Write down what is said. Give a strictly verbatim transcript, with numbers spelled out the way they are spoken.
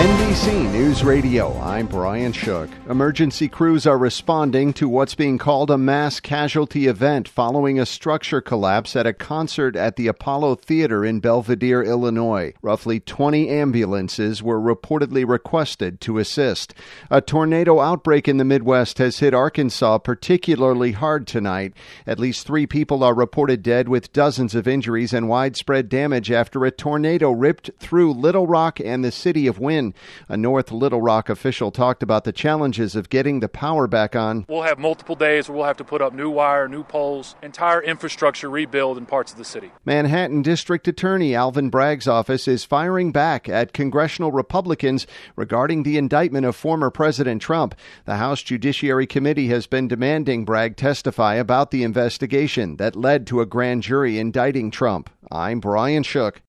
N B C News Radio, I'm Brian Shook. Emergency crews are responding to what's being called a mass casualty event following a structure collapse at a concert at the Apollo Theater in Belvidere, Illinois. Roughly twenty ambulances were reportedly requested to assist. A tornado outbreak in the Midwest has hit Arkansas particularly hard tonight. At least three people are reported dead with dozens of injuries and widespread damage after a tornado ripped through Little Rock and the city of Wynn. A North Little Rock official talked about the challenges of getting the power back on. We'll have multiple days where we'll have to put up new wire, new poles, entire infrastructure rebuild in parts of the city. Manhattan District Attorney Alvin Bragg's office is firing back at congressional Republicans regarding the indictment of former President Trump. The House Judiciary Committee has been demanding Bragg testify about the investigation that led to a grand jury indicting Trump. I'm Brian Shook.